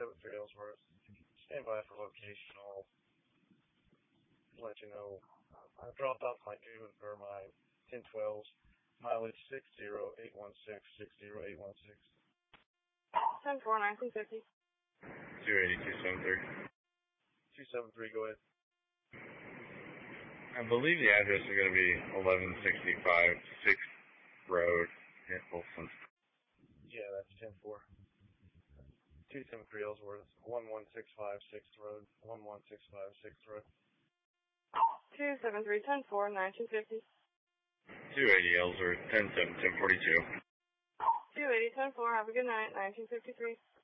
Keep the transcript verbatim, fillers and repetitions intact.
seven three Ellsworth. Stand by for location. I'll let you know. I dropped off my June for my ten twelves. Mileage six zero eight one six, six zero eight one six. ten four, nineteen fifty. two eighty, two seventy-three. two seventy-three, go ahead. I believe the address is going to be eleven sixty-five sixth Road in Folsom. Yeah, that's ten four. two seventy-three Ellsworth, one one six five sixth Road, one one six five sixth Road. two seven three, ten four, nineteen fifty. two eighty Ellsworth, ten seven, ten forty-two. two eighty, ten four, have a good night, nineteen fifty-three.